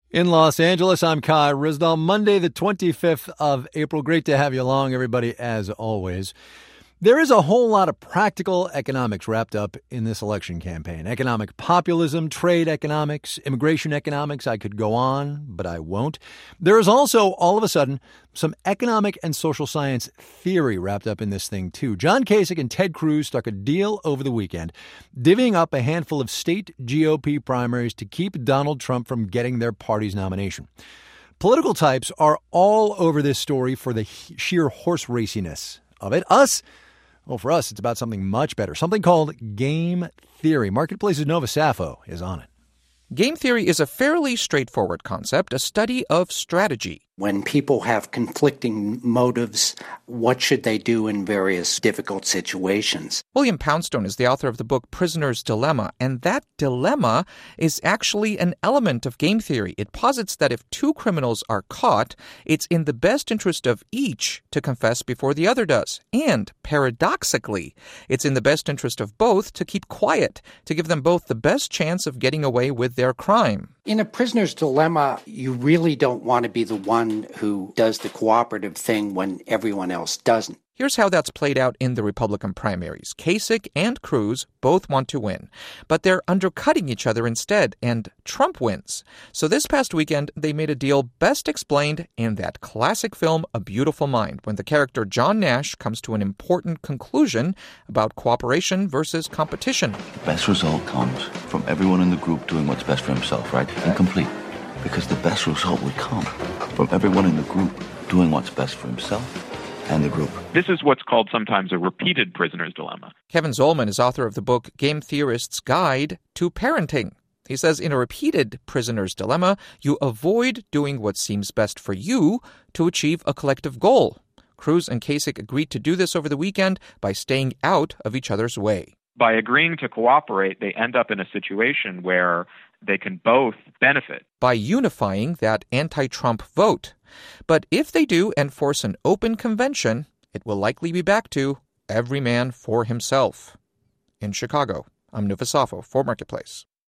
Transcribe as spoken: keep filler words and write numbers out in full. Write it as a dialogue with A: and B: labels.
A: In Los Angeles, I'm Kai Ryssdal. Monday, the twenty-fifth of April. Great to have you along, everybody, as always. There is a whole lot of practical economics wrapped up in this election campaign. Economic populism, trade economics, immigration economics. I could go on, but I won't. There is also, all of a sudden, some economic and social science theory wrapped up in this thing, too. John Kasich and Ted Cruz struck a deal over the weekend, divvying up a handful of state G O P primaries to keep Donald Trump from getting their party's nomination. Political types are all over this story for the sheer horse raciness of it. Us? Well, for us, it's about something much better, something called game theory. Marketplace's Nova Safo is on it.
B: Game theory is a fairly straightforward concept, a study of strategy.
C: When people have conflicting motives, what should they do in various difficult situations?
B: William Poundstone is the author of the book Prisoner's Dilemma, and that dilemma is actually an element of game theory. It posits that if two criminals are caught, it's in the best interest of each to confess before the other does. And, paradoxically, it's in the best interest of both to keep quiet, to give them both the best chance of getting away with their crime.
C: In a prisoner's dilemma, you really don't want to be the one who does the cooperative thing when everyone else doesn't.
B: Here's how that's played out in the Republican primaries. Kasich and Cruz both want to win, but they're undercutting each other instead, and Trump wins. So this past weekend, they made a deal best explained in that classic film, A Beautiful Mind, when the character John Nash comes to an important conclusion about cooperation versus competition.
D: The best result comes from everyone in the group doing what's best for himself, right? Incomplete. Because the best result would come from everyone in the group doing what's best for himself and the group.
E: This is what's called sometimes a repeated prisoner's dilemma.
B: Kevin Zollman is author of the book Game Theorist's Guide to Parenting. He says in a repeated prisoner's dilemma, you avoid doing what seems best for you to achieve a collective goal. Cruz and Kasich agreed to do this over the weekend by staying out of each other's way.
E: By agreeing to cooperate, they end up in a situation where they can both benefit.
B: By unifying that anti-Trump vote. But if they do and force an open convention, it will likely be back to every man for himself. In Chicago, I'm Nova Safo for Marketplace.